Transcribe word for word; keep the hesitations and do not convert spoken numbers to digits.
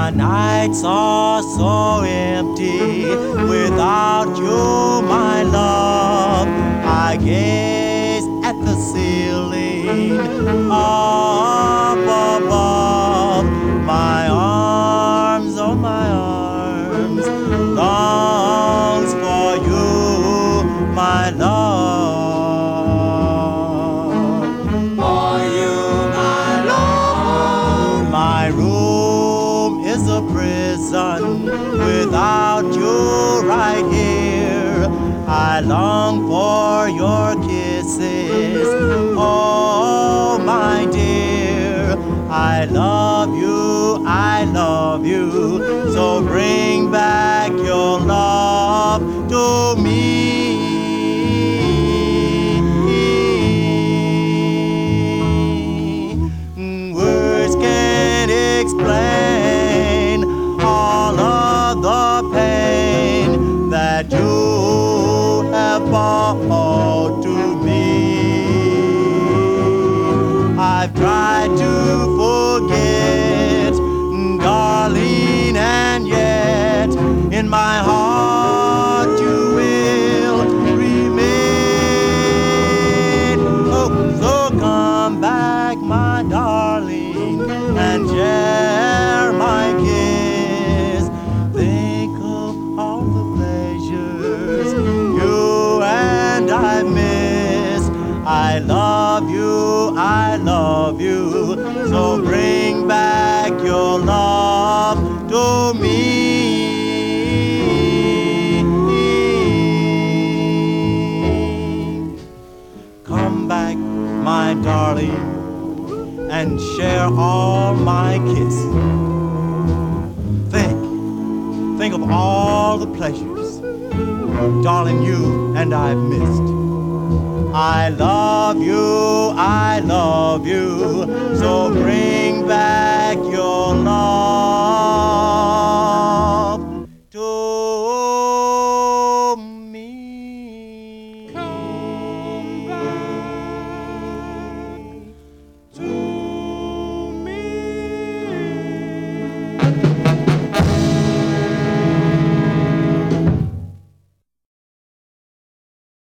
The nights are so empty without you, my love. I gaze at the ceiling up above. My arms, oh my arms, longs for you, my love. For you, my love. My room is a prison without you right here. I long for your kisses, oh my dear. I love you, I love you, so bring back your love to me. Words can't explain all of the pain that you have brought to me. I've tried to forget, darling, and yet in my heart you will remain. Oh, so come back, my darling, and share my kiss. Think of all the pleasures you and I miss. I love you, I love you, so bring back your love to me. Come back, my darling, and share all my kiss. Think, think of all the pleasures, darling, you and I've missed. I love you, I love you, so bring